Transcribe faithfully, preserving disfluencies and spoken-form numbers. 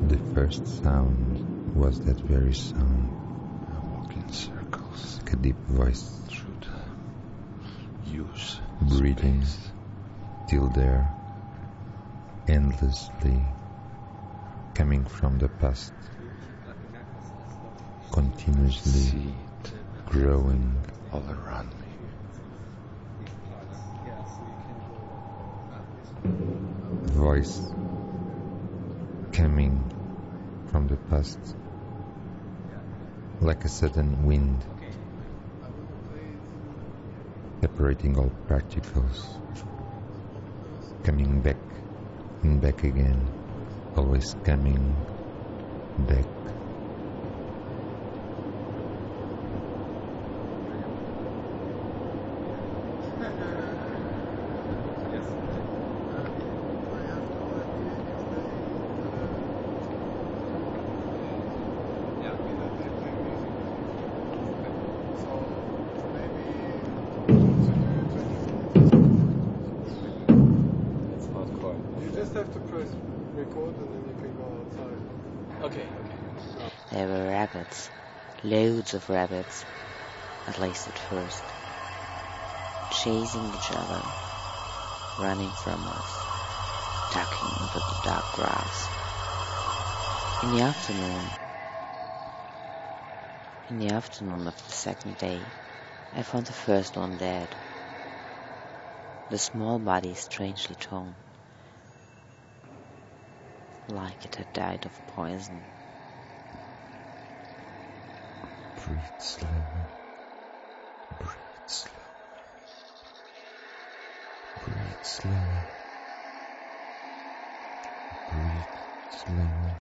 The first sound was that very sound. I walk in circles Like a deep voice through the use breathing space. till there, endlessly coming from the past, continuously See it growing. all around me. Voice coming from the past, like a sudden wind, separating all particles, coming back and back again, always coming back. You just have to press record and then you can go outside. Okay, okay. There were rabbits, loads of rabbits, at least at first, chasing each other, running from us, ducking into the dark grass. In the afternoon, in the afternoon of the second day, I found the first one dead, the small body strangely torn, like it had died of poison. Breathe slower, breathe slower, breathe slower, breathe slower.